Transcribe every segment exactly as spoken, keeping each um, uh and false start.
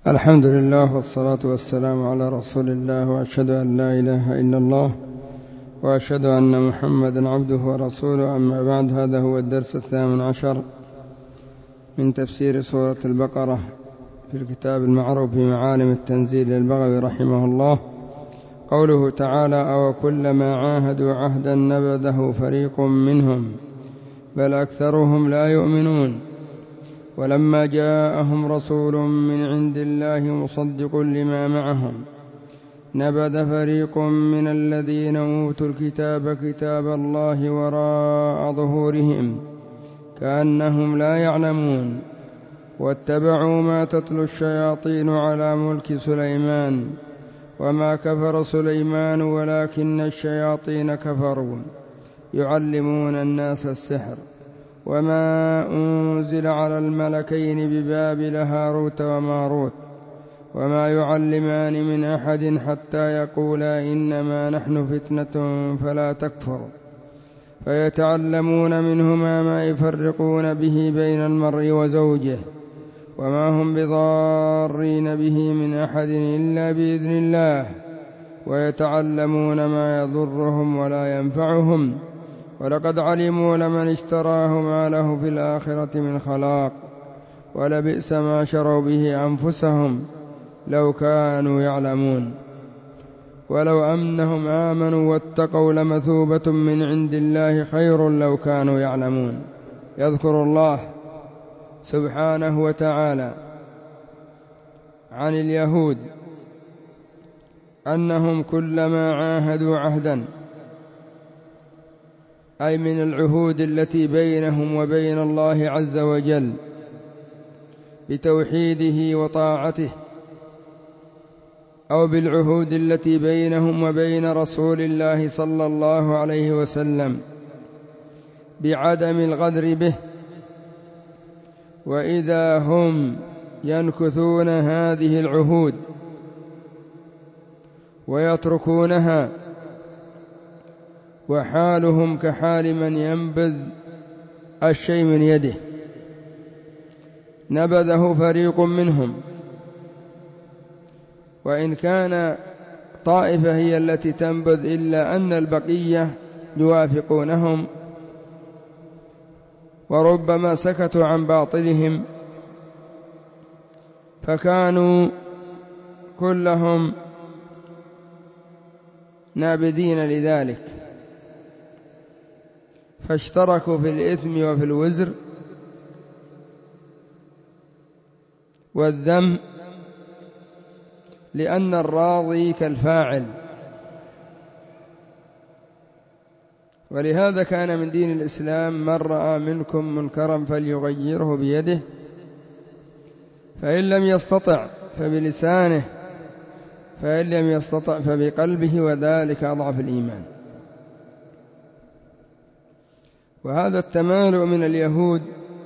الحمد لله والصلاة والسلام على رسول الله، وأشهد أن لا إله إلا الله، وأشهد أن محمدا عبده ورسوله. أما بعد، هذا هو الدرس الثامن عشر من تفسير سورة البقرة في الكتاب المعروف بمعالم التنزيل للبغوي رحمه الله. قوله تعالى: أو كلما عاهدوا عهدا نبذه فريق منهم بل أكثرهم لا يؤمنون. ولما جاءهم رسول من عند الله مصدق لما معهم نبذ فريق من الذين أوتوا الكتاب كتاب الله وراء ظهورهم كأنهم لا يعلمون. واتبعوا ما تتلو الشياطين على ملك سليمان وما كفر سليمان ولكن الشياطين كفروا يعلمون الناس السحر وما أنزل على الملكين ببابل هاروت وماروت وما يعلمان من أحد حتى يقولا إنما نحن فتنة فلا تكفر. فيتعلمون منهما ما يفرقون به بين المرء وزوجه وما هم بضارين به من أحد إلا بإذن الله. ويتعلمون ما يضرهم ولا ينفعهم ولقد علموا لمن اشتراه ما له في الآخرة من خلاق ولبئس ما شروا به أنفسهم لو كانوا يعلمون. ولو أنهم آمنوا واتقوا لمثوبة من عند الله خير لو كانوا يعلمون. يذكر الله سبحانه وتعالى عن اليهود أنهم كلما عاهدوا عهدا، أي من العهود التي بينهم وبين الله عز وجل بتوحيده وطاعته، أو بالعهود التي بينهم وبين رسول الله صلى الله عليه وسلم بعدم الغدر به، وإذا هم ينكثون هذه العهود ويتركونها وحالهم كحال من ينبذ الشيء من يده. نبذه فريق منهم، وإن كان طائفة هي التي تنبذ إلا أن البقية يوافقونهم وربما سكتوا عن باطلهم، فكانوا كلهم نابذين لذلك، فاشتركوا في الإثم وفي الوزر والذم، لأن الراضي كالفاعل. ولهذا كان من دين الإسلام: من رأى منكم منكرا فليغيره بيده، فإن لم يستطع فبلسانه، فإن لم يستطع فبقلبه، وذلك أضعف الإيمان. وهذا التمالؤ من اليهود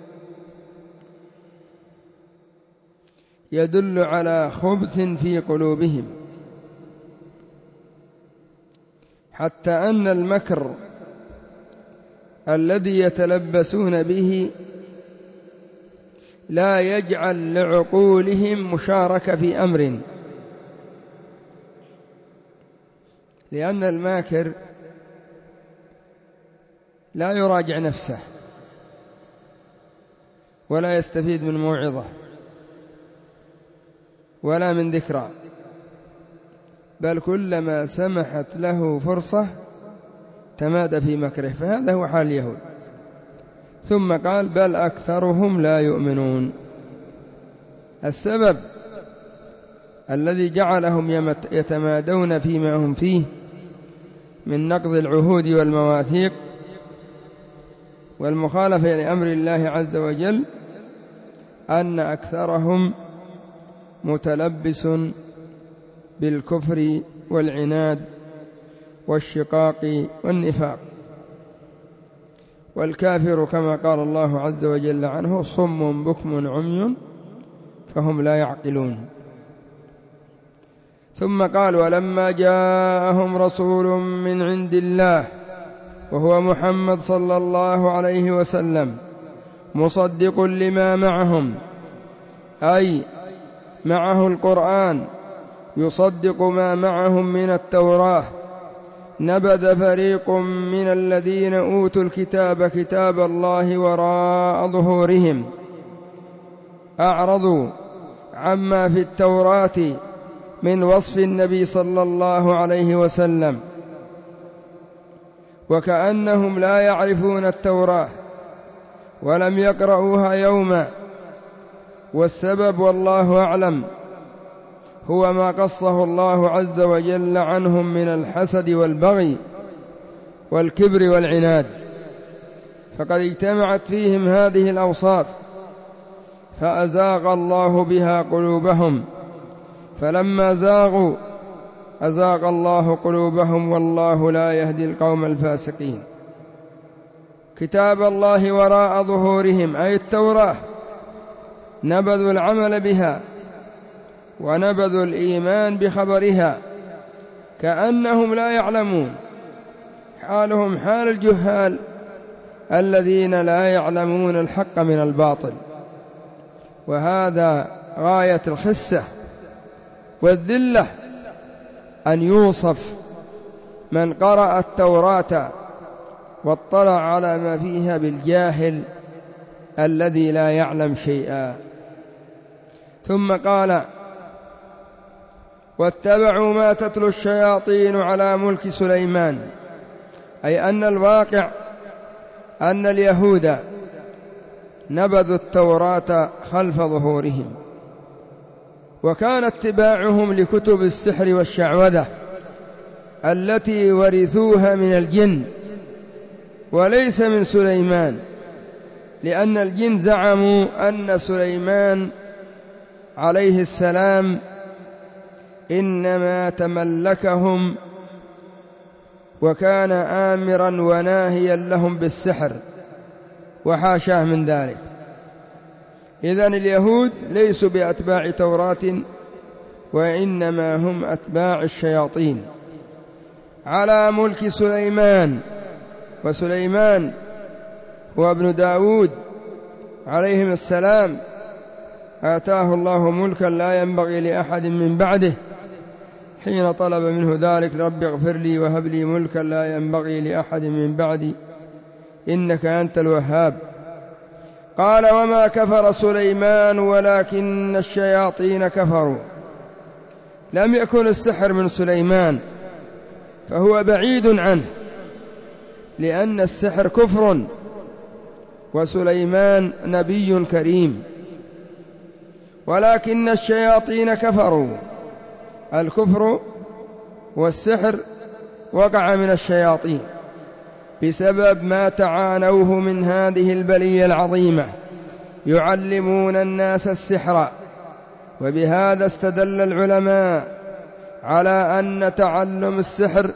يدل على خبث في قلوبهم، حتى أن المكر الذي يتلبسون به لا يجعل لعقولهم مشاركة في أمر، لأن الماكر لا يراجع نفسه ولا يستفيد من موعظة ولا من ذكرى، بل كلما سمحت له فرصة تمادى في مكره، فهذا هو حال اليهود. ثم قال: بل أكثرهم لا يؤمنون. السبب الذي جعلهم يتمادون فيما هم فيه من نقض العهود والمواثيق والمخالفة لأمر الله عز وجل أن أكثرهم متلبس بالكفر والعناد والشقاق والنفاق. والكافر كما قال الله عز وجل عنه: صم بكم عمي فهم لا يعقلون. ثم قال: ولما جاءهم رسول من عند الله وهو محمد صلى الله عليه وسلم مصدق لما معهم، أي معه القرآن يصدق ما معهم من التوراة نبذ فريق من الذين أوتوا الكتاب كتاب الله وراء ظهورهم أعرضوا عما في التوراة من وصف النبي صلى الله عليه وسلم، وكأنهم لا يعرفون التوراة ولم يقرؤوها يوما، والسبب والله أعلم هو ما قصه الله عز وجل عنهم من الحسد والبغي والكبر والعناد، فقد اجتمعت فيهم هذه الأوصاف فأزاغ الله بها قلوبهم، فلما زاغوا أزاغ الله قلوبهم والله لا يهدي القوم الفاسقين. كتاب الله وراء ظهورهم أي التوراة نبذوا العمل بها ونبذوا الإيمان بخبرها كأنهم لا يعلمون، حالهم حال الجهال الذين لا يعلمون الحق من الباطل. وهذا غاية الخسة والذلة أن يوصف من قرأ التوراة واطلع على ما فيها بالجاهل الذي لا يعلم شيئا. ثم قال واتبعوا ما تتلو الشياطين على ملك سليمان، أي أن الواقع أن اليهود نبذوا التوراة خلف ظهورهم، وكان اتباعهم لكتب السحر والشعوذة التي ورثوها من الجن وليس من سليمان، لأن الجن زعموا أن سليمان عليه السلام إنما تملكهم وكان آمرا وناهيا لهم بالسحر، وحاشاه من ذلك. إذن اليهود ليسوا بأتباع توراة وإنما هم أتباع الشياطين على ملك سليمان، وسليمان هو ابن داود عليهم السلام، آتاه الله ملكا لا ينبغي لأحد من بعده، حين طلب منه ذلك رب اغفر لي وهب لي ملكا لا ينبغي لأحد من بعدي إنك أنت الوهاب. قال وما كفر سليمان ولكن الشياطين كفروا، لم يكن السحر من سليمان فهو بعيد عنه، لأن السحر كفر وسليمان نبي كريم، ولكن الشياطين كفروا. الكفر والسحر وقع من الشياطين بسبب ما تعانوه من هذه البلية العظيمة، يعلمون الناس السحر. وبهذا استدل العلماء على أن تعلم السحر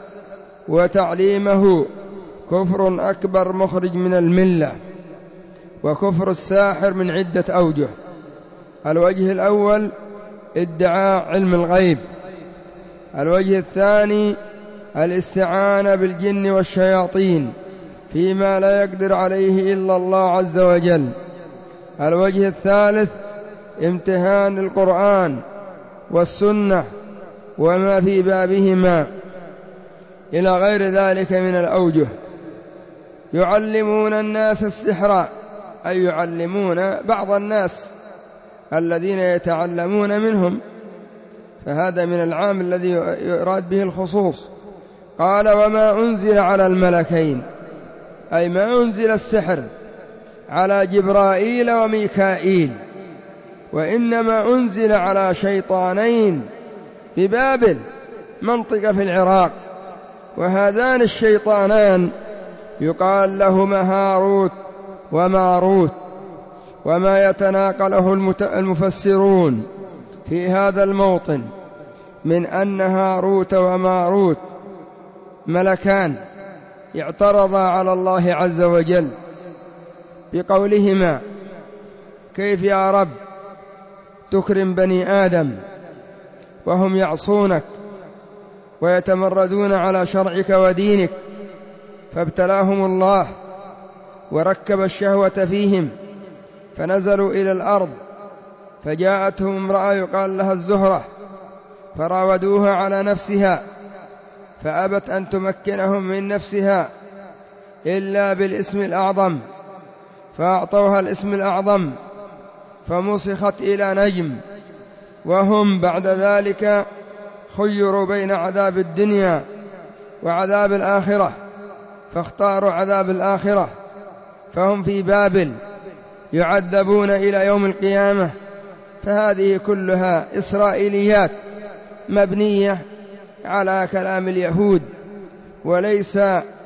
وتعليمه كفر أكبر مخرج من الملة، وكفر الساحر من عدة أوجه. الوجه الأول ادعاء علم الغيب، الوجه الثاني الاستعانة بالجن والشياطين فيما لا يقدر عليه إلا الله عز وجل، الوجه الثالث امتهان القرآن والسنة وما في بابهما إلى غير ذلك من الأوجه. يعلمون الناس السحر أي يعلمون بعض الناس الذين يتعلمون منهم، فهذا من العام الذي يراد به الخصوص. قال وما أنزل على الملكين، أي ما أنزل السحر على جبرائيل وميكائيل، وإنما أنزل على شيطانين ببابل منطقة في العراق، وهذان الشيطانان يقال لهما هاروت وماروت. وما يتناقله المفسرون في هذا الموطن من أن هاروت وماروت ملكان اعترضا على الله عز وجل بقولهما كيف يا رب تكرم بني آدم وهم يعصونك ويتمردون على شرعك ودينك؟ فابتلاهم الله وركب الشهوة فيهم فنزلوا إلى الأرض فجاءتهم امرأة يقال لها الزهرة فراودوها على نفسها فأبت أن تمكنهم من نفسها إلا بالاسم الأعظم، فأعطوها الاسم الأعظم فمسخت إلى نجم، وهم بعد ذلك خيروا بين عذاب الدنيا وعذاب الآخرة فاختاروا عذاب الآخرة، فهم في بابل يعذبون إلى يوم القيامة. فهذه كلها إسرائيليات مبنية على كلام اليهود، وليس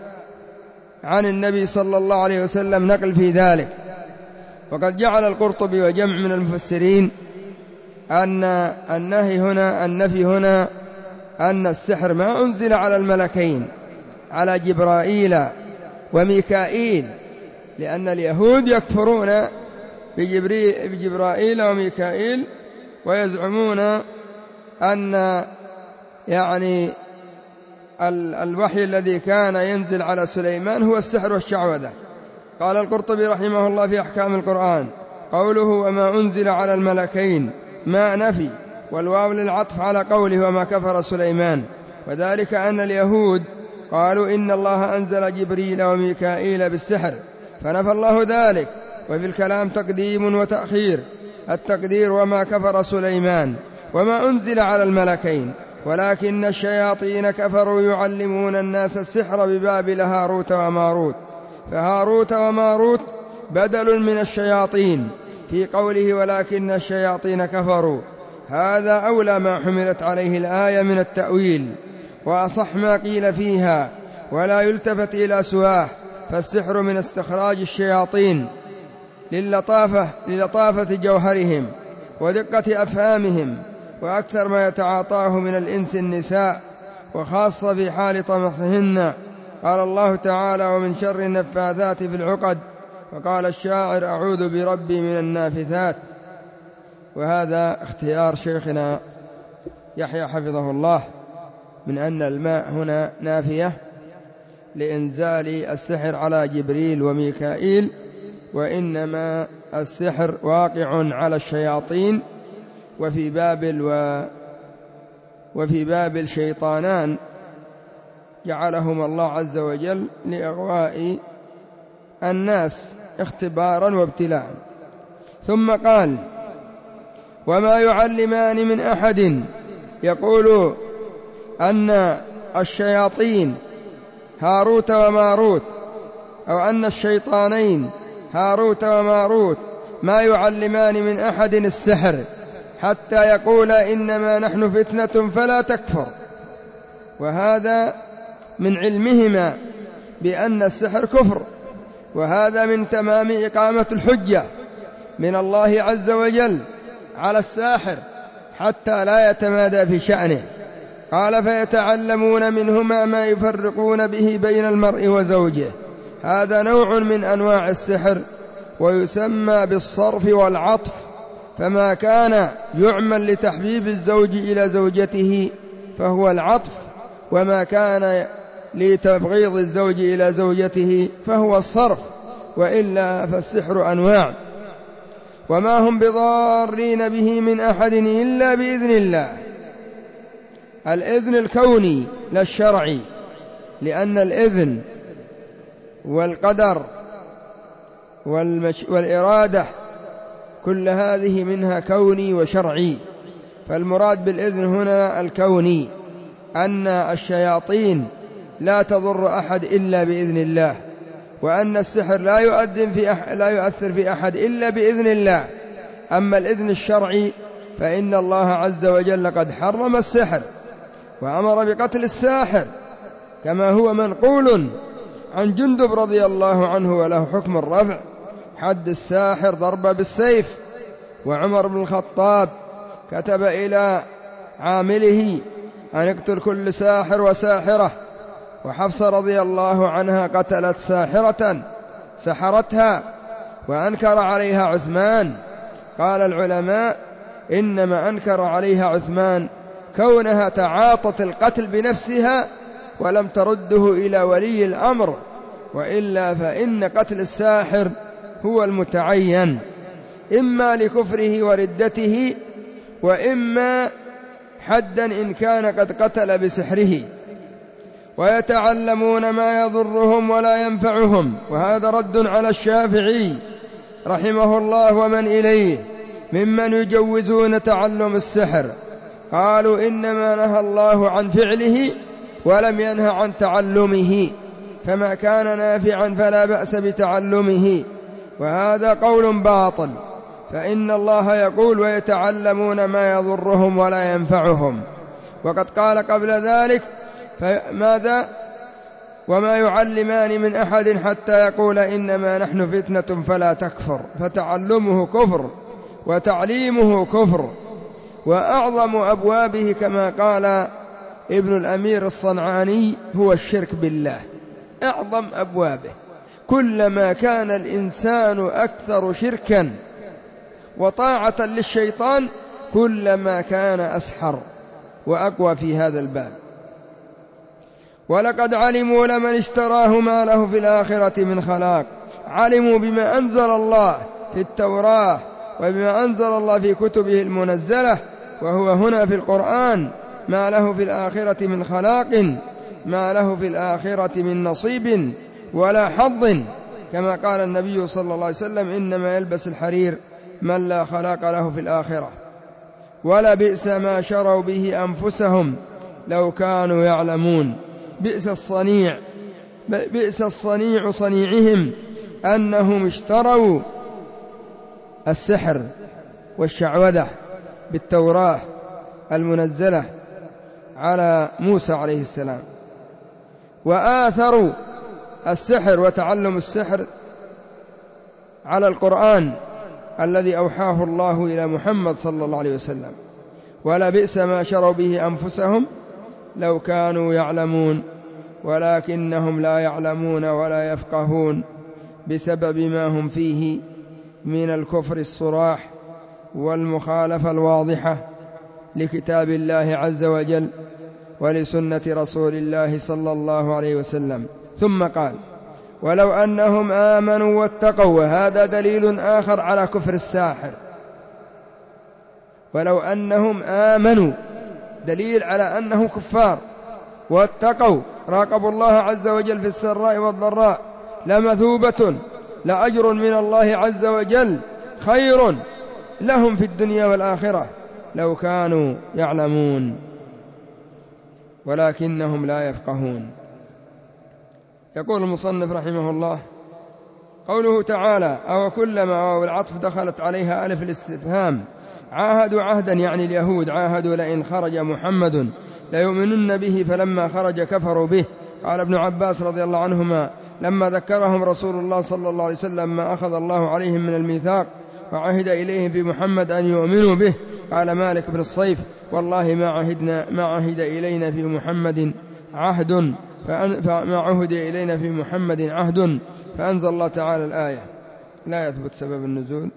عن النبي صلى الله عليه وسلم نقل في ذلك. وقد جعل القرطبي وجمع من المفسرين أن النهي هنا النفي هنا أن السحر ما أنزل على الملكين على جبرائيل وميكائيل، لأن اليهود يكفرون بجبرائيل وميكائيل ويزعمون أن يعني الوحي الذي كان ينزل على سليمان هو السحر والشعوذة. قال القرطبي رحمه الله في أحكام القرآن: قوله وما أنزل على الملكين ما نفي، والواو للعطف على قوله وما كفر سليمان، وذلك أن اليهود قالوا إن الله أنزل جبريل وميكائيل بالسحر فنفى الله ذلك. وفي الكلام تقديم وتأخير، التقدير وما كفر سليمان وما أنزل على الملكين، ولكن الشياطين كفروا يعلمون الناس السحر ببابل هاروت وماروت، فهاروت وماروت بدل من الشياطين في قوله ولكن الشياطين كفروا. هذا أولى ما حملت عليه الآية من التأويل وأصح ما قيل فيها، ولا يلتفت إلى سواه، فالسحر من استخراج الشياطين للطافة, للطافة جوهرهم ودقة أفهامهم، وأكثر ما يتعاطاه من الإنس النساء، وخاصة في حال طمثهن. قال الله تعالى ومن شر النفاثات في العقد، وقال الشاعر أعوذ بربي من النافثات. وهذا اختيار شيخنا يحيى حفظه الله من أن الماء هنا نافية لإنزال السحر على جبريل وميكائيل، وإنما السحر واقع على الشياطين. وفي بابل و وفي بابل شيطانان جعلهما الله عز وجل لإغواء الناس اختبارا وابتلاء. ثم قال وما يعلمان من أحد، يقول أن الشياطين هاروت وماروت، أو أن الشيطانين هاروت وماروت ما يعلمان من أحد السحر حتى يقول إنما نحن فتنة فلا تكفر. وهذا من علمهما بأن السحر كفر، وهذا من تمام إقامة الحجة من الله عز وجل على الساحر حتى لا يتمادى في شأنه. قال فيتعلمون منهما ما يفرقون به بين المرء وزوجه. هذا نوع من أنواع السحر، ويسمى بالصرف والعطف، فما كان يعمل لتحبيب الزوج إلى زوجته فهو العطف، وما كان لتبغيض الزوج إلى زوجته فهو الصرف، وإلا فالسحر أنواع. وما هم بضارين به من أحد إلا بإذن الله، الإذن الكوني لا الشرعي، لأن الإذن والقدر والمش... والإرادة كل هذه منها كوني وشرعي. فالمراد بالإذن هنا الكوني، أن الشياطين لا تضر أحد إلا بإذن الله، وأن السحر لا يؤذن في أح... لا يؤثر في أحد إلا بإذن الله. أما الإذن الشرعي فإن الله عز وجل قد حرم السحر وأمر بقتل الساحر، كما هو منقول عن جندب رضي الله عنه وله حكم الرفع: حد الساحر ضرب بالسيف. وعمر بن الخطاب كتب إلى عامله أن يقتل كل ساحر وساحرة. وحفصة رضي الله عنها قتلت ساحرة سحرتها وأنكر عليها عثمان. قال العلماء إنما أنكر عليها عثمان كونها تعاطت القتل بنفسها ولم ترده إلى ولي الأمر، وإلا فإن قتل الساحر هو المتعين. إما لكفره وردته، وإما حدا إن كان قد قتل بسحره، ويتعلمون ما يضرهم ولا ينفعهم. وهذا رد على الشافعي رحمه الله ومن إليه ممن يجوزون تعلم السحر، قالوا إنما نهى الله عن فعله ولم ينهى عن تعلمه، فما كان نافعا فلا بأس بتعلمه، وهذا قول باطل، فإن الله يقول ويتعلمون ما يضرهم ولا ينفعهم، وقد قال قبل ذلك فماذا؟ وما يعلمان من أحد حتى يقول إنما نحن فتنة فلا تكفر، فتعلمه كفر وتعليمه كفر. وأعظم أبوابه كما قال ابن الأمير الصنعاني هو الشرك بالله، أعظم أبوابه. كلما كان الإنسان أكثر شركا وطاعة للشيطان كلما كان أسحر وأقوى في هذا الباب. ولقد علموا لمن اشتراه ما له في الآخرة من خلاق. علموا بما أنزل الله في التوراة وبما أنزل الله في كتبه المنزلة، وهو هنا في القرآن، ما له في الآخرة من خلاق، ما له في الآخرة من نصيب ولا حظ، كما قال النبي صلى الله عليه وسلم إنما يلبس الحرير من لا خلاق له في الآخرة. ولا بئس ما شروا به أنفسهم لو كانوا يعلمون. بئس الصنيع بئس الصنيع صنيعهم أنهم اشتروا السحر والشعوذة بالتوراة المنزلة على موسى عليه السلام، وآثروا السحر وتعلم السحر على القرآن الذي أوحاه الله إلى محمد صلى الله عليه وسلم. ولا بئس ما شروا به أنفسهم لو كانوا يعلمون، ولكنهم لا يعلمون ولا يفقهون بسبب ما هم فيه من الكفر الصراح والمخالفة الواضحة لكتاب الله عز وجل ولسنة رسول الله صلى الله عليه وسلم. ثم قال ولو أنهم آمنوا واتقوا، وهذا دليل آخر على كفر الساحر. ولو أنهم آمنوا دليل على أنهم كفار، واتقوا راقبوا الله عز وجل في السراء والضراء لمثوبة لأجر من الله عز وجل خير لهم في الدنيا والآخرة لو كانوا يعلمون، ولكنهم لا يفقهون. يقول المصنف رحمه الله قوله تعالى أو كلما، واو العطف دخلت عليها ألف الاستفهام، عاهدوا عهدا يعني اليهود، عاهدوا لئن خرج محمد ليؤمنن به فلما خرج كفروا به. قال ابن عباس رضي الله عنهما لما ذكرهم رسول الله صلى الله عليه وسلم ما أخذ الله عليهم من الميثاق وعهد إليهم في محمد أن يؤمنوا به، قال مالك بن الصيف والله ما عهدنا ما عهد إلينا في محمد عهد فما عهد إلينا في محمد عهد، فأنزل الله تعالى الآية. لا يثبت سبب النزول.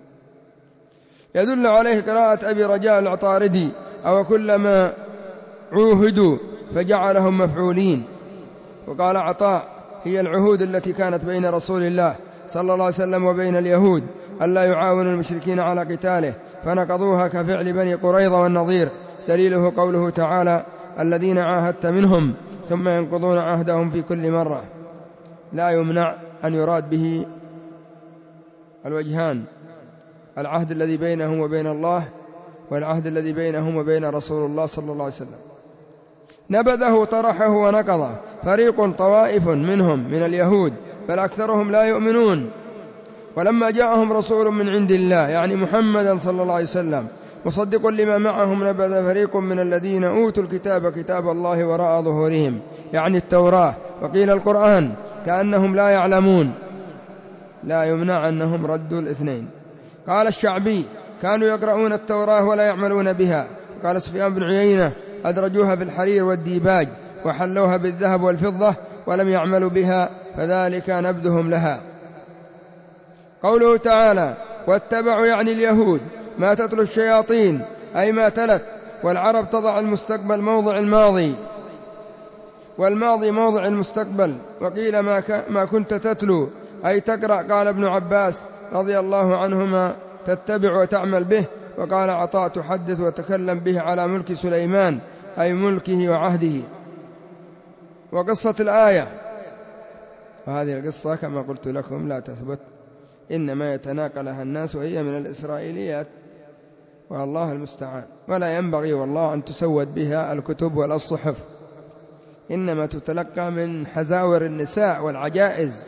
يدل عليه قراءة أبي رجاء العطاردي أو كلما عوهدوا فجعلهم مفعولين. وقال عطاء هي العهود التي كانت بين رسول الله صلى الله عليه وسلم وبين اليهود ألا يعاونوا المشركين على قتاله فنقضوها كفعل بني قريظة والنظير. دليله قوله تعالى الذين عاهدت منهم ثم ينقضون عهدهم في كل مرة. لا يمنع أن يراد به الوجهان، العهد الذي بينهم وبين الله والعهد الذي بينهم وبين رسول الله صلى الله عليه وسلم. نبذه طرحه ونقضه فريق طوائف منهم من اليهود بل أكثرهم لا يؤمنون. ولما جاءهم رسول من عند الله يعني محمدا صلى الله عليه وسلم مصدق لما معهم نبذ فريق من الذين أوتوا الكتاب كتاب الله وراء ظهورهم يعني التوراة، وقيل القرآن كأنهم لا يعلمون. لا يمنع أنهم ردوا الاثنين. قال الشعبي كانوا يقرؤون التوراة ولا يعملون بها. قال سفيان بن عيينة أدرجوها بالحرير والديباج وحلوها بالذهب والفضة ولم يعملوا بها فذلك نبذهم لها. قوله تعالى واتبعوا يعني اليهود ما تتلو الشياطين أي ما تلت، والعرب تضع المستقبل موضع الماضي والماضي موضع المستقبل. وقيل ما, ما كنت تتلو أي تقرأ. قال ابن عباس رضي الله عنهما تتبع وتعمل به. وقال عطاء تحدث وتكلم به على ملك سليمان أي ملكه وعهده. وقصة الآية، وهذه القصة كما قلت لكم لا تثبت، إنما يتناقلها الناس وهي من الإسرائيليات، والله المستعان. ولا ينبغي والله أن تسود بها الكتب ولا الصحف، إنما تتلقى من حزاور النساء والعجائز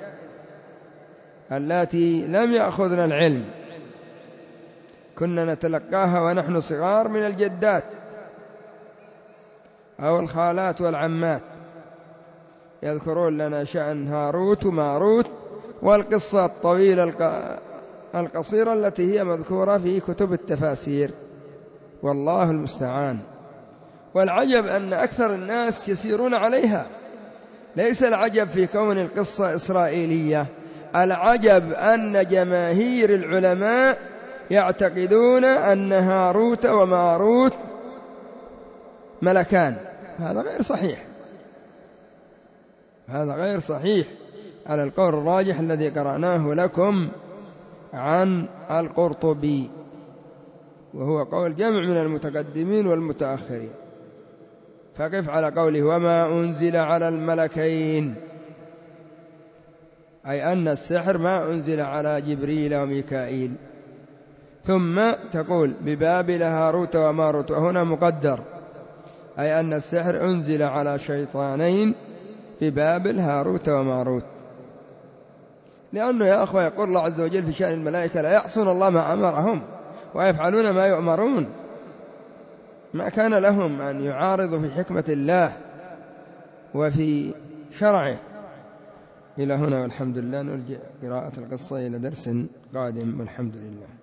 التي لم يأخذن العلم. كنا نتلقاها ونحن صغار من الجدات أو الخالات والعمات، يذكرون لنا شأن هاروت وماروت والقصة الطويلة القصيرة التي هي مذكورة في كتب التفاسير، والله المستعان. والعجب أن أكثر الناس يسيرون عليها. ليس العجب في كون القصة إسرائيلية، العجب أن جماهير العلماء يعتقدون أن هاروت وماروت ملكان. هذا غير صحيح، هذا غير صحيح على القول الراجح الذي قرأناه لكم عن القرطبي، وهو قول جمع من المتقدمين والمتأخرين. فقف على قوله وما أنزل على الملكين، أي أن السحر ما أنزل على جبريل وميكائيل. ثم تقول ببابل هاروت وماروت، وهنا مقدر، أي أن السحر أنزل على شيطانين ببابل هاروت وماروت. لأنه يا أخوة يقول الله عز وجل في شأن الملائكة لا يعصون الله ما أمرهم ويفعلون ما يؤمرون، ما كان لهم أن يعارضوا في حكمة الله وفي شرعه. إلى هنا والحمد لله. نرجع قراءة القصة إلى درس قادم والحمد لله.